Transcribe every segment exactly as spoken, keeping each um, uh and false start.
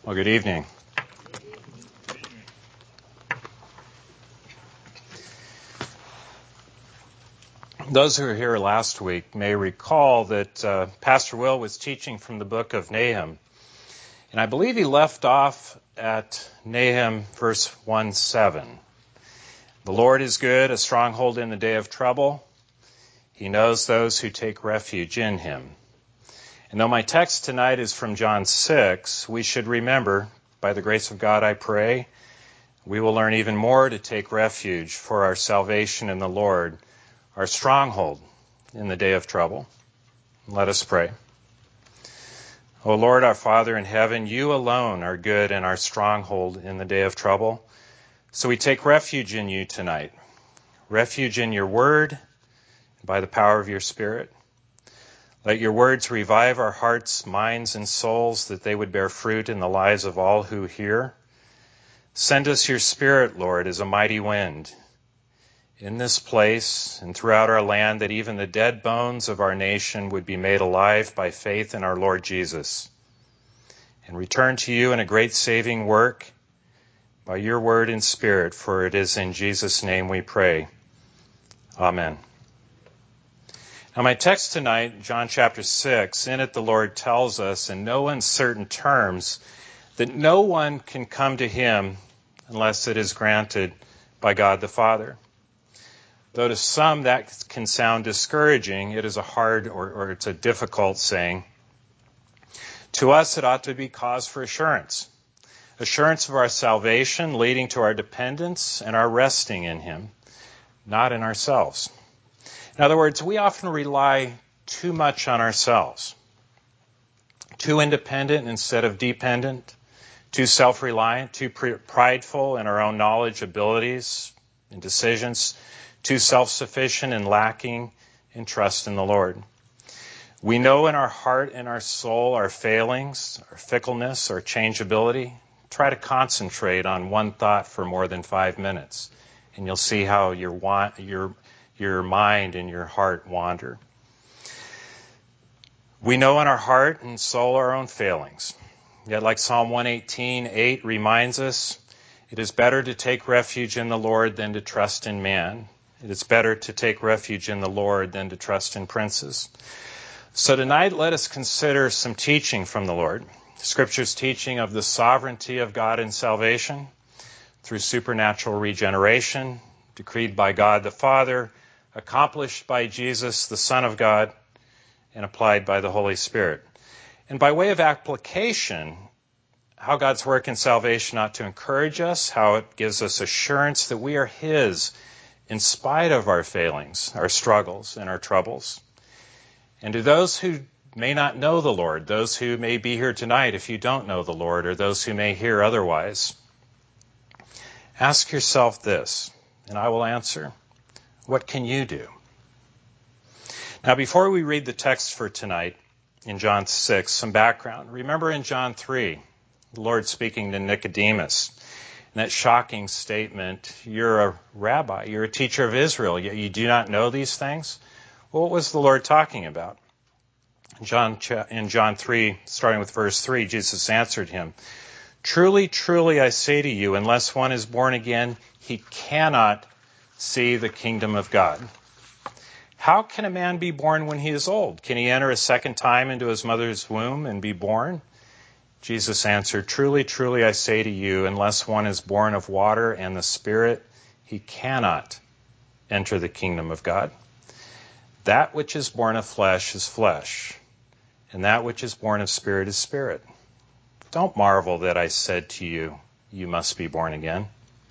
Well, good evening. Those who were here last week may recall that uh, Pastor Will was teaching from the book of Nahum. And I believe he left off at Nahum verse one seven. The Lord is good, a stronghold in the day of trouble. He knows those who take refuge in him. And though my text tonight is from John six, we should remember, by the grace of God I pray, we will learn even more to take refuge for our salvation in the Lord, our stronghold in the day of trouble. Let us pray. O Lord, our Father in heaven, you alone are good and our stronghold in the day of trouble. So we take refuge in you tonight, refuge in your word, by the power of your Spirit. Let your words revive our hearts, minds, and souls, that they would bear fruit in the lives of all who hear. Send us your Spirit, Lord, as a mighty wind in this place and throughout our land, that even the dead bones of our nation would be made alive by faith in our Lord Jesus, and return to you in a great saving work by your word and Spirit, for it is in Jesus' name we pray. Amen. Now my text tonight, John chapter six, in it the Lord tells us in no uncertain terms that no one can come to him unless it is granted by God the Father. Though to some that can sound discouraging, it is a hard or, or it's a difficult saying. To us it ought to be cause for assurance. Assurance of our salvation, leading to our dependence and our resting in him, not in ourselves. In other words, we often rely too much on ourselves, too independent instead of dependent, too self-reliant, too prideful in our own knowledge, abilities, and decisions, too self-sufficient and lacking in trust in the Lord. We know in our heart and our soul our failings, our fickleness, our changeability. Try to concentrate on one thought for more than five minutes, and you'll see how your your your mind and your heart wander. We know in our heart and soul our own failings. Yet like Psalm one eighteen eight reminds us, it is better to take refuge in the Lord than to trust in man. It is better to take refuge in the Lord than to trust in princes. So tonight let us consider some teaching from the Lord. Scripture's teaching of the sovereignty of God in salvation through supernatural regeneration, decreed by God the Father, accomplished by Jesus, the Son of God, and applied by the Holy Spirit. And by way of application, how God's work in salvation ought to encourage us, how it gives us assurance that we are his in spite of our failings, our struggles, and our troubles. And to those who may not know the Lord, those who may be here tonight if you don't know the Lord, or those who may hear otherwise, ask yourself this, and I will answer. What can you do? Now, before we read the text for tonight in John six, some background. Remember in John three, the Lord speaking to Nicodemus, in that shocking statement, you're a rabbi, you're a teacher of Israel, yet you do not know these things? Well, what was the Lord talking about? John, in John three, starting with verse three, Jesus answered him, Truly, truly, I say to you, unless one is born again, he cannot see the kingdom of God. How can a man be born when he is old? Can he enter a second time into his mother's womb and be born? Jesus answered, Truly, truly, I say to you, unless one is born of water and the Spirit, he cannot enter the kingdom of God. That which is born of flesh is flesh, and that which is born of spirit is spirit. Don't marvel that I said to you, you must be born again.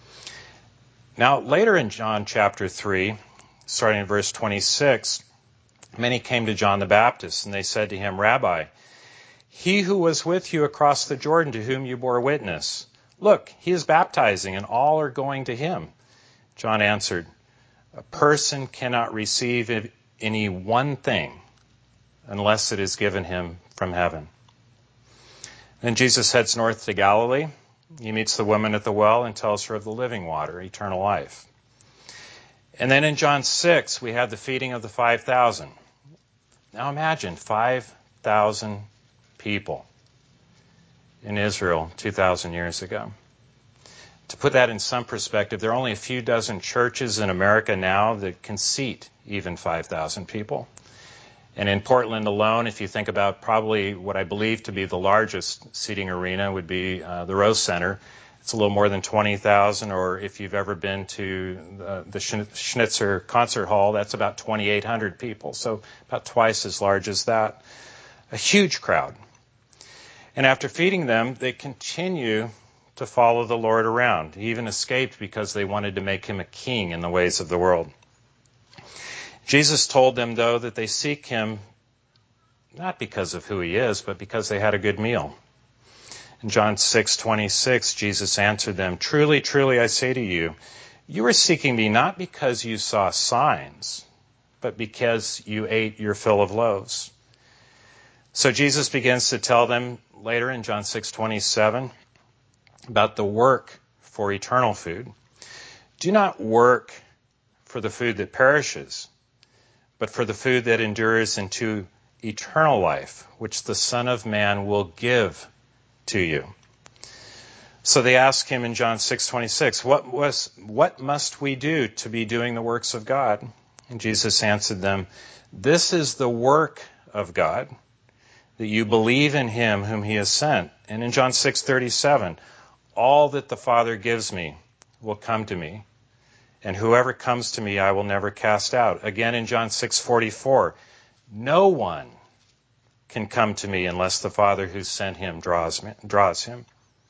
Now, later in John chapter three, starting in verse twenty-six, many came to John the Baptist, and they said to him, Rabbi, he who was with you across the Jordan, to whom you bore witness, look, he is baptizing, and all are going to him. John answered, a person cannot receive any one thing unless it is given him from heaven. Then Jesus heads north to Galilee. He meets the woman at the well and tells her of the living water, eternal life. And then in John six, we have the feeding of the five thousand. Now imagine five thousand people. in Israel two thousand years ago. To put that in some perspective, there are only a few dozen churches in America now that can seat even five thousand people. And in Portland alone, if you think about probably what I believe to be the largest seating arena would be uh, the Rose Center. It's a little more than twenty thousand, or if you've ever been to the, the Schnitzer Concert Hall, that's about twenty-eight hundred people, so about twice as large as that. A huge crowd. And after feeding them, they continue to follow the Lord around. He even escaped because they wanted to make him a king in the ways of the world. Jesus told them, though, that they seek him not because of who he is, but because they had a good meal. In John six twenty-six, Jesus answered them, "Truly, truly, I say to you, you are seeking me not because you saw signs, but because you ate your fill of loaves." So Jesus begins to tell them later in John six twenty-seven about the work for eternal food. Do not work for the food that perishes, but for the food that endures into eternal life, which the Son of Man will give to you. So they ask him in John six twenty-six, what was, what must we do to be doing the works of God? And Jesus answered them, this is the work of God, that you believe in him whom he has sent. And in John six thirty-seven, all that the Father gives me will come to me, and whoever comes to me I will never cast out. Again in John six forty-four, no one can come to me unless the Father who sent him draws me, draws him.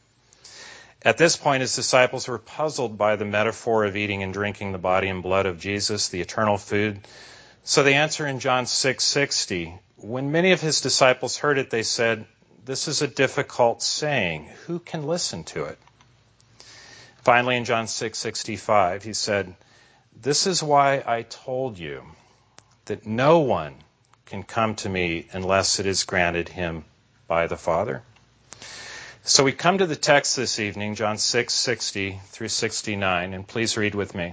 At this point, his disciples were puzzled by the metaphor of eating and drinking the body and blood of Jesus, the eternal food. So they answer in John six sixty, when many of his disciples heard it, they said, this is a difficult saying. Who can listen to it? Finally, in John six sixty-five, he said, this is why I told you that no one can come to me unless it is granted him by the Father. So we come to the text this evening, John six sixty through sixty-nine, and please read with me.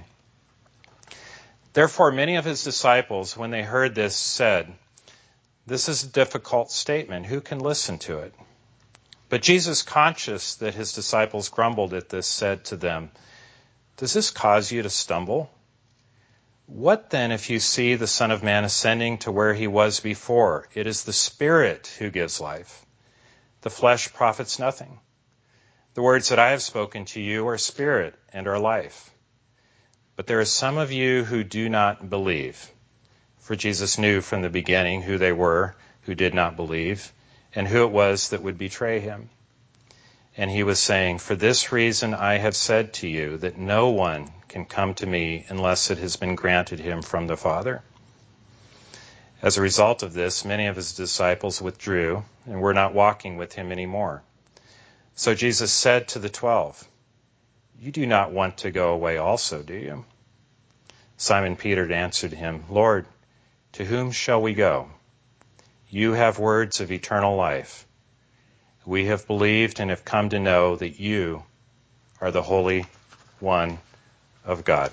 Therefore, many of his disciples, when they heard this, said, this is a difficult statement. Who can listen to it? But Jesus, conscious that his disciples grumbled at this, said to them, does this cause you to stumble? What then if you see the Son of Man ascending to where he was before? It is the Spirit who gives life. The flesh profits nothing. The words that I have spoken to you are spirit and are life. But there are some of you who do not believe. For Jesus knew from the beginning who they were who did not believe, and who it was that would betray him. And he was saying, for this reason I have said to you that no one can come to me unless it has been granted him from the Father. As a result of this, many of his disciples withdrew and were not walking with him anymore. So Jesus said to the twelve, you do not want to go away also, do you? Simon Peter answered him, Lord, to whom shall we go? You have words of eternal life. We have believed and have come to know that you are the Holy One of God.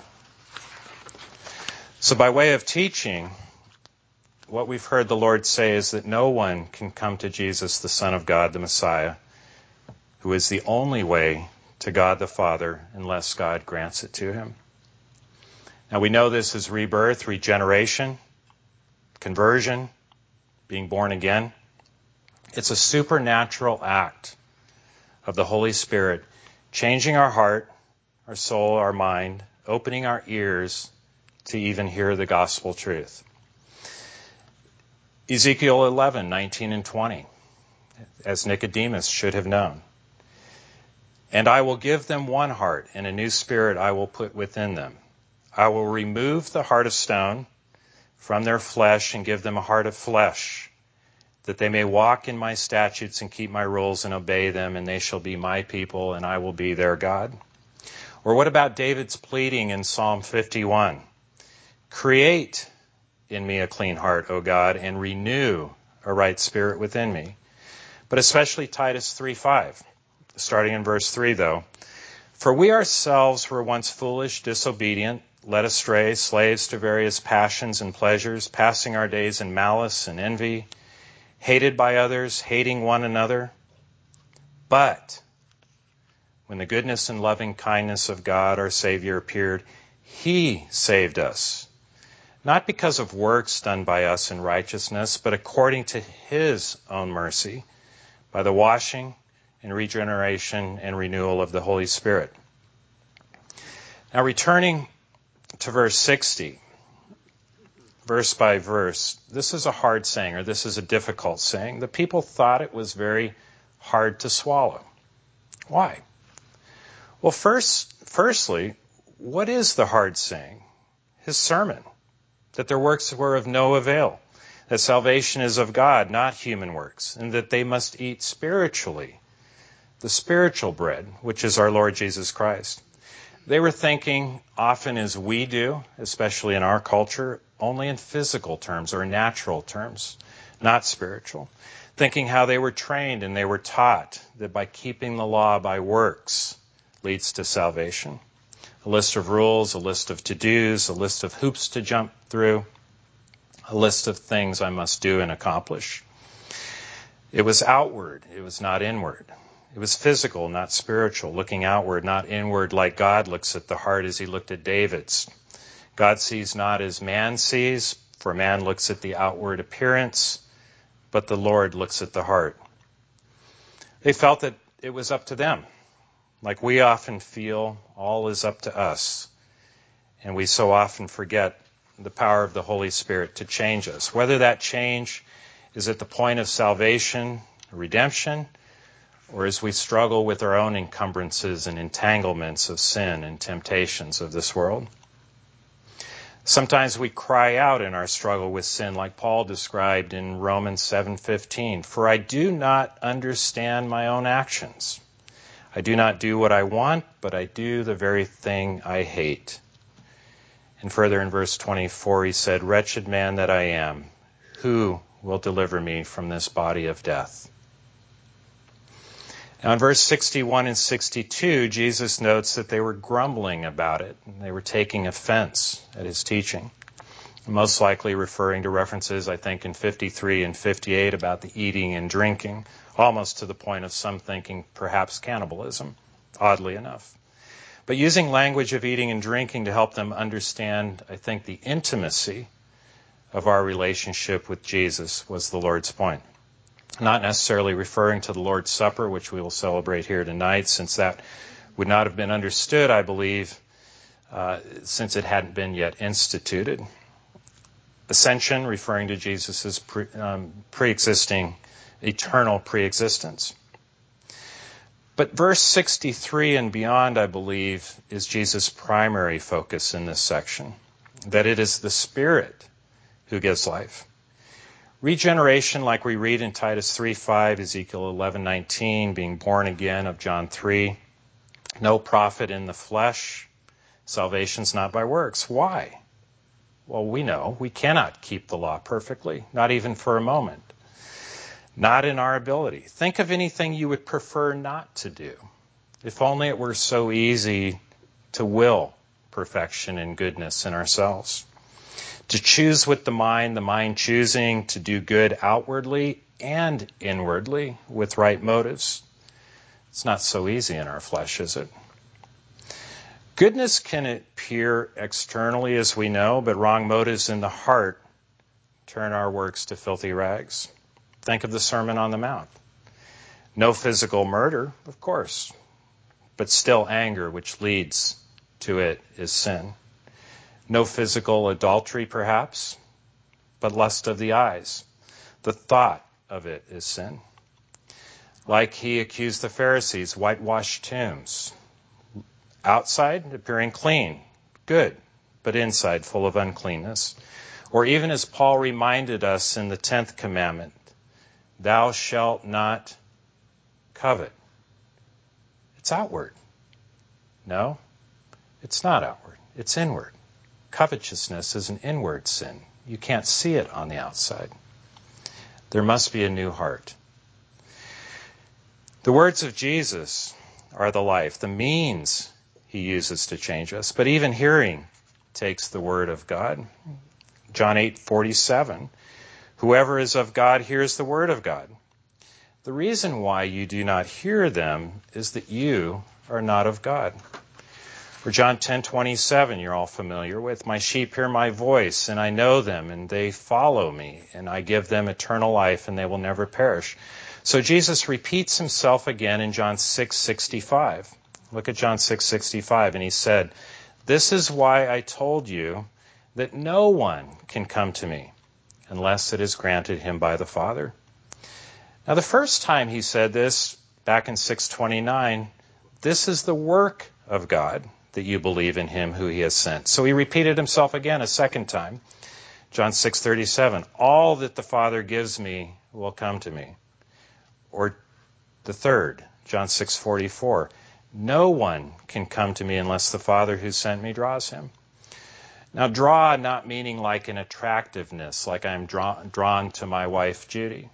So by way of teaching, what we've heard the Lord say is that no one can come to Jesus, the Son of God, the Messiah, who is the only way to God the Father, unless God grants it to him. Now we know this is rebirth, regeneration, conversion, being born again. It's a supernatural act of the Holy Spirit, changing our heart, our soul, our mind, opening our ears to even hear the gospel truth. Ezekiel eleven, nineteen and twenty, as Nicodemus should have known. And I will give them one heart, and a new spirit I will put within them. I will remove the heart of stone from their flesh and give them a heart of flesh, that they may walk in my statutes and keep my rules and obey them, and they shall be my people, and I will be their God. Or what about David's pleading in Psalm fifty-one? Create in me a clean heart, O God, and renew a right spirit within me. But especially Titus three five, starting in verse three, though. For we ourselves were once foolish, disobedient, led astray, slaves to various passions and pleasures, passing our days in malice and envy, hated by others, hating one another. But when the goodness and loving kindness of God, our Savior, appeared, he saved us, not because of works done by us in righteousness, but according to his own mercy, by the washing and regeneration and renewal of the Holy Spirit. Now, returning to verse sixty, verse by verse, this is a hard saying, or this is a difficult saying. The people thought it was very hard to swallow. Why? Well, first, firstly, what is the hard saying? His sermon, that their works were of no avail, that salvation is of God, not human works, and that they must eat spiritually, the spiritual bread, which is our Lord Jesus Christ. They were thinking, often as we do, especially in our culture, only in physical terms or natural terms, not spiritual. Thinking how they were trained and they were taught that by keeping the law by works leads to salvation. A list of rules, a list of to-dos, a list of hoops to jump through, a list of things I must do and accomplish. It was outward, it was not inward. It was physical, not spiritual, looking outward, not inward, like God looks at the heart as he looked at David's. God sees not as man sees, for man looks at the outward appearance, but the Lord looks at the heart. They felt that it was up to them. Like we often feel, all is up to us. And we so often forget the power of the Holy Spirit to change us. Whether that change is at the point of salvation, redemption, or as we struggle with our own encumbrances and entanglements of sin and temptations of this world. Sometimes we cry out in our struggle with sin, like Paul described in Romans seven fifteen, "For I do not understand my own actions. I do not do what I want, but I do the very thing I hate." And further in verse twenty-four, he said, "Wretched man that I am, who will deliver me from this body of death?" Now in verse sixty-one and sixty-two, Jesus notes that they were grumbling about it. And they were taking offense at his teaching. Most likely referring to references, I think, in fifty-three and fifty-eight about the eating and drinking, almost to the point of some thinking perhaps cannibalism, oddly enough. But using language of eating and drinking to help them understand, I think, the intimacy of our relationship with Jesus was the Lord's point. Not necessarily referring to the Lord's Supper, which we will celebrate here tonight, since that would not have been understood, I believe, uh, since it hadn't been yet instituted. Ascension, referring to Jesus' pre, um, pre-existing, eternal pre-existence. But verse sixty-three and beyond, I believe, is Jesus' primary focus in this section, that it is the Spirit who gives life. Regeneration, like we read in Titus three five, Ezekiel eleven nineteen, being born again of John three, no profit in the flesh, salvation's not by works. Why? Well, we know we cannot keep the law perfectly, not even for a moment. Not in our ability. Think of anything you would prefer not to do. If only it were so easy to will perfection and goodness in ourselves. To choose with the mind, the mind choosing to do good outwardly and inwardly with right motives. It's not so easy in our flesh, is it? Goodness can appear externally, as we know, but wrong motives in the heart turn our works to filthy rags. Think of the Sermon on the Mount. No physical murder, of course, but still anger which leads to it is sin. No physical adultery, perhaps, but lust of the eyes. The thought of it is sin. Like he accused the Pharisees, whitewashed tombs. Outside, appearing clean, good, but inside full of uncleanness. Or even as Paul reminded us in the tenth commandment, thou shalt not covet. It's outward. No, it's not outward. It's inward. Covetousness is an inward sin. You can't see it on the outside. There must be a new heart. The words of Jesus are the life, the means he uses to change us. But even hearing takes the word of God. John eight forty-seven, whoever is of God hears the word of God. The reason why you do not hear them is that you are not of God. For John ten twenty-seven, you're all familiar with, my sheep hear my voice, and I know them, and they follow me, and I give them eternal life, and they will never perish. So Jesus repeats himself again in John six sixty-five. Look at John six sixty-five, and he said, this is why I told you that no one can come to me unless it is granted him by the Father. Now, the first time he said this, back in six twenty-nine, this is the work of God, that you believe in him who he has sent. So he repeated himself again a second time. John six thirty-seven, all that the Father gives me will come to me. Or the third, John six forty-four, no one can come to me unless the Father who sent me draws him. Now, draw not meaning like an attractiveness, like I'm draw, drawn to my wife Judy.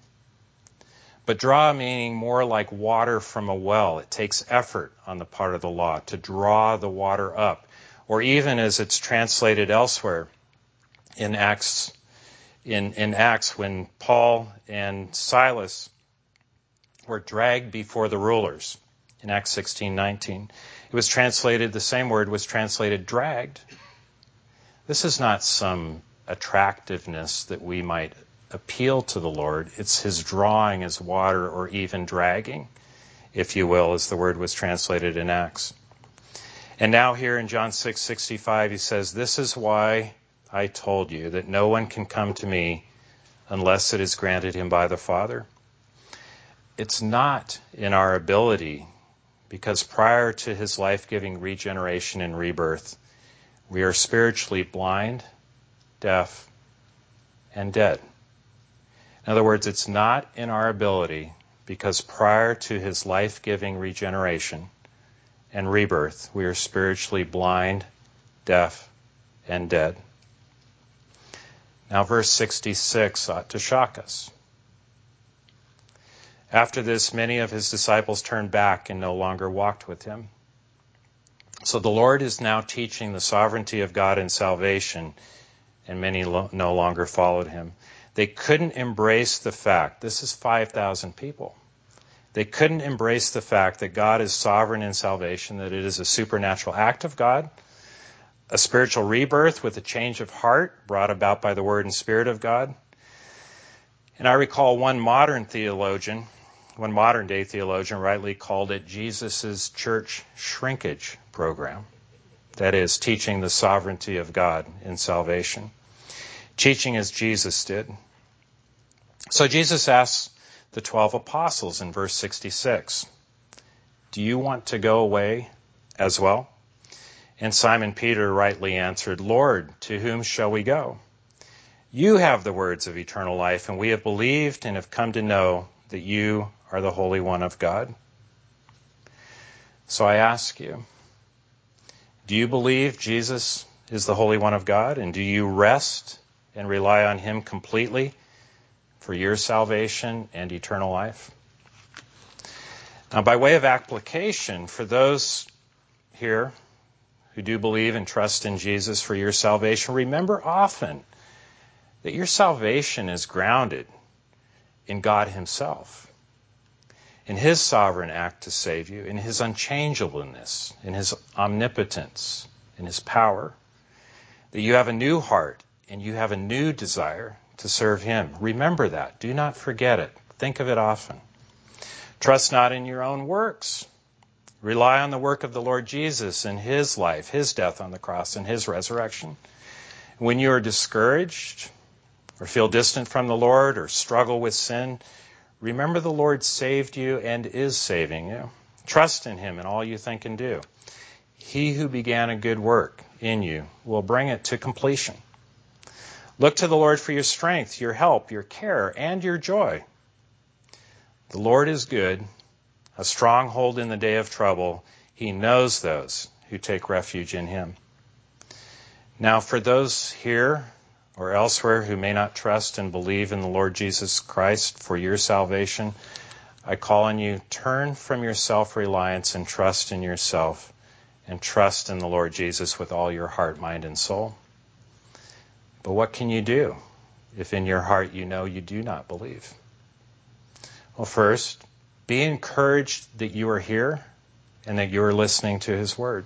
But draw meaning more like water from a well. It takes effort on the part of the law to draw the water up. Or even as it's translated elsewhere in Acts, in, in Acts when Paul and Silas were dragged before the rulers in Acts sixteen nineteen. It was translated, the same word was translated dragged. This is not some attractiveness that we might appeal to the Lord. It's his drawing as water, or even dragging, if you will, as the word was translated in Acts. And now here in John six sixty-five, he says, this is why I told you that no one can come to me unless it is granted him by the Father. It's not in our ability, because prior to his life-giving regeneration and rebirth, we are spiritually blind, deaf, and dead. In other words, it's not in our ability, because prior to his life-giving regeneration and rebirth, we are spiritually blind, deaf, and dead. Now, verse sixty-six ought to shock us. After this, many of his disciples turned back and no longer walked with him. So the Lord is now teaching the sovereignty of God in salvation, and many lo- no longer followed him. They couldn't embrace the fact, this is five thousand people. They couldn't embrace the fact that God is sovereign in salvation, that it is a supernatural act of God, a spiritual rebirth with a change of heart brought about by the Word and Spirit of God. And I recall one modern theologian, one modern day theologian rightly called it Jesus' church shrinkage program. That is, teaching the sovereignty of God in salvation. Teaching as Jesus did. So Jesus asks the twelve apostles in verse sixty-six, do you want to go away as well? And Simon Peter rightly answered, Lord, to whom shall we go? You have the words of eternal life, and we have believed and have come to know that you are the Holy One of God. So I ask you, do you believe Jesus is the Holy One of God? And do you rest and rely on him completely for your salvation and eternal life? Now, by way of application, for those here who do believe and trust in Jesus for your salvation, remember often that your salvation is grounded in God himself, in his sovereign act to save you, in his unchangeableness, in his omnipotence, in his power, that you have a new heart and you have a new desire to serve him. Remember that. Do not forget it. Think of it often. Trust not in your own works. Rely on the work of the Lord Jesus and his life, his death on the cross, and his resurrection. When you are discouraged or feel distant from the Lord or struggle with sin, remember the Lord saved you and is saving you. Trust in him in all you think and do. He who began a good work in you will bring it to completion. Look to the Lord for your strength, your help, your care, and your joy. The Lord is good, a stronghold in the day of trouble. He knows those who take refuge in him. Now, for those here or elsewhere who may not trust and believe in the Lord Jesus Christ for your salvation, I call on you, turn from your self-reliance and trust in yourself, and trust in the Lord Jesus with all your heart, mind, and soul. But what can you do if in your heart you know you do not believe? Well, first, be encouraged that you are here and that you are listening to his word.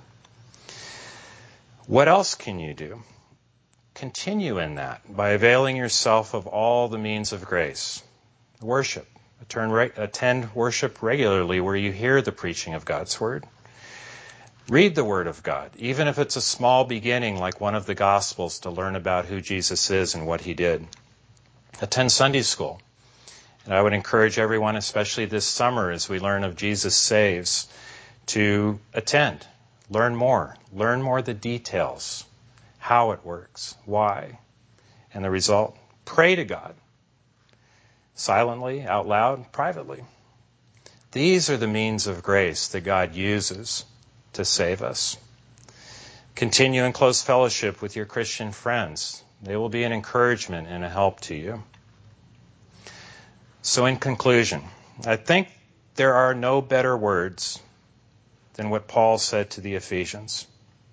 What else can you do? Continue in that by availing yourself of all the means of grace. Worship. Attend worship regularly where you hear the preaching of God's word. Read the Word of God, even if it's a small beginning like one of the Gospels to learn about who Jesus is and what he did. Attend Sunday school. And I would encourage everyone, especially this summer as we learn of Jesus Saves, to attend, learn more, learn more the details, how it works, why, and the result. Pray to God, silently, out loud, privately. These are the means of grace that God uses to save us. Continue in close fellowship with your Christian friends. They will be an encouragement and a help to you. So in conclusion, I think there are no better words than what Paul said to the Ephesians.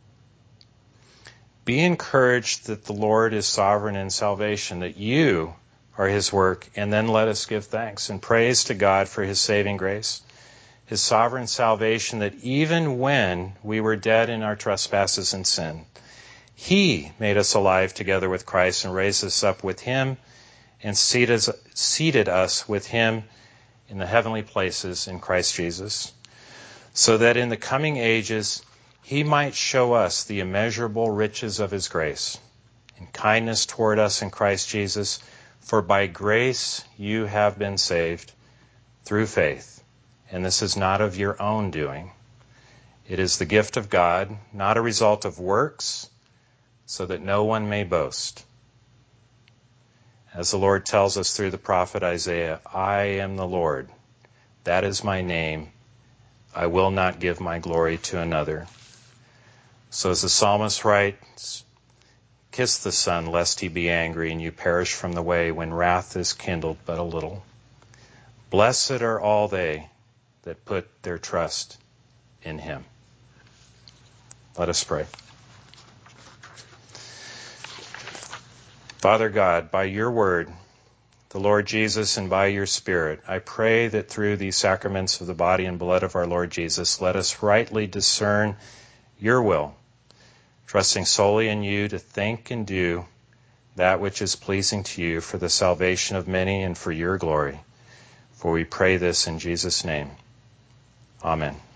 Be encouraged that the Lord is sovereign in salvation, that you are his work, and then let us give thanks and praise to God for his saving grace, his sovereign salvation, that even when we were dead in our trespasses and sin, he made us alive together with Christ and raised us up with him and seated, seated us with him in the heavenly places in Christ Jesus, so that in the coming ages he might show us the immeasurable riches of his grace and kindness toward us in Christ Jesus. For by grace you have been saved through faith. And this is not of your own doing. It is the gift of God, not a result of works, so that no one may boast. As the Lord tells us through the prophet Isaiah, I am the Lord. That is my name. I will not give my glory to another. So as the psalmist writes, kiss the Son, lest he be angry and you perish from the way when wrath is kindled but a little. Blessed are all they that put their trust in him. Let us pray. Father God, by your word, the Lord Jesus, and by your Spirit, I pray that through these sacraments of the body and blood of our Lord Jesus, let us rightly discern your will, trusting solely in you to think and do that which is pleasing to you for the salvation of many and for your glory. For we pray this in Jesus' name. Amen.